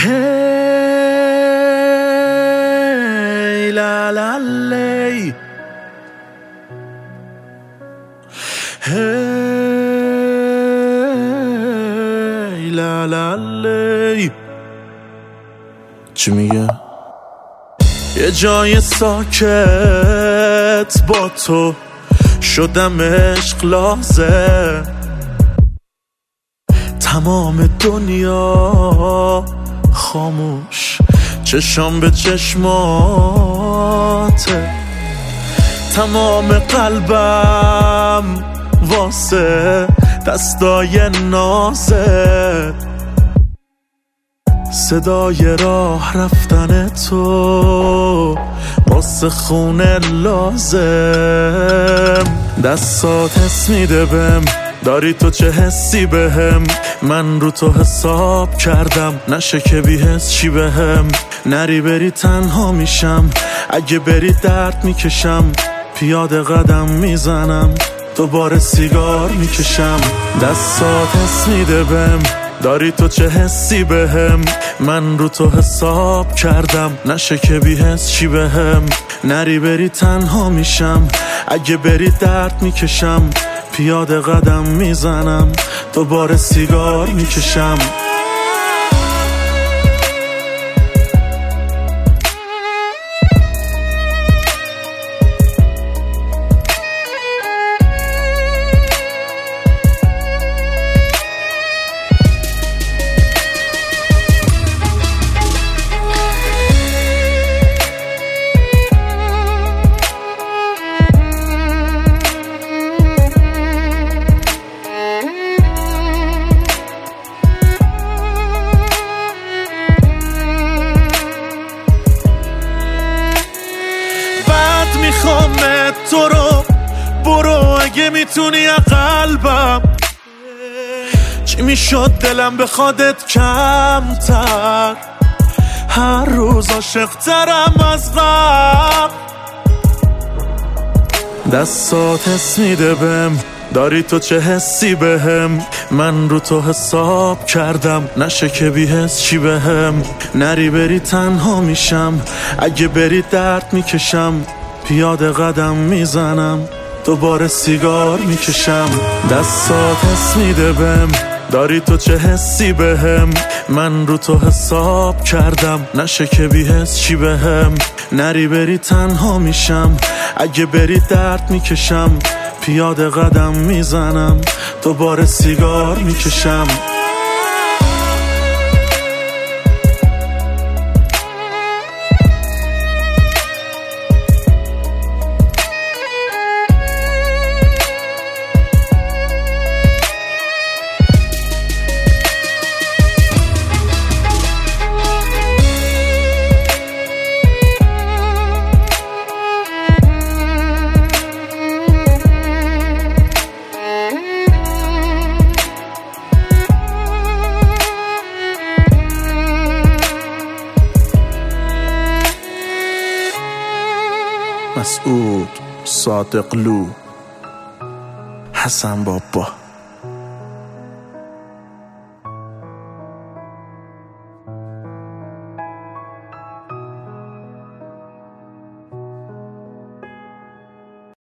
هی لا لا لی، هی لا لا لی. چی میگه؟ یه جای ساکت با تو شدم عشق لازم، تمام دنیا خاموش، چشام به چشماته، تمام قلبم واسه دستای نازت، صدای راه رفتن تو واسه خونه لازم. دستات حس میده بهم، داری تو چه حسی بهم، من رو تو حساب کردم، نشه که بی حس چی بهم. نری بری تنها میشم، اگه بری درد میکشم، پیاده قدم میزنم، دوباره سیگار میکشم. دستات حس میده بهم، داری تو چه حسی بهم، من رو تو حساب کردم، نشه که بی حس چی بهم. نری بری تنها میشم، اگه بری درد میکشم، پیاده قدم میزنم، دوباره سیگار میکشم. میخوامت تو رو، برو اگه میتونی قلبم. چی میشد دلم بخوادت کمتر، هر روز عاشق‌ترم از قبل. دستات حس میده بهم، داری تو چه حسی بهم، من رو تو حساب کردم، نشه که بی حس چی بهم. نری بری تنها میشم، اگه بری درد میکشم، پیاده قدم میزنم، دوباره سیگار میکشم. دستات حس میده بهم، داری تو چه حسی بهم، من رو تو حساب کردم، نشه که بی حس چی بهم. نری بری تنها میشم، اگه بری درد میکشم، پیاده قدم میزنم، دوباره سیگار میکشم. مسعود صادقلو، حسن بابا.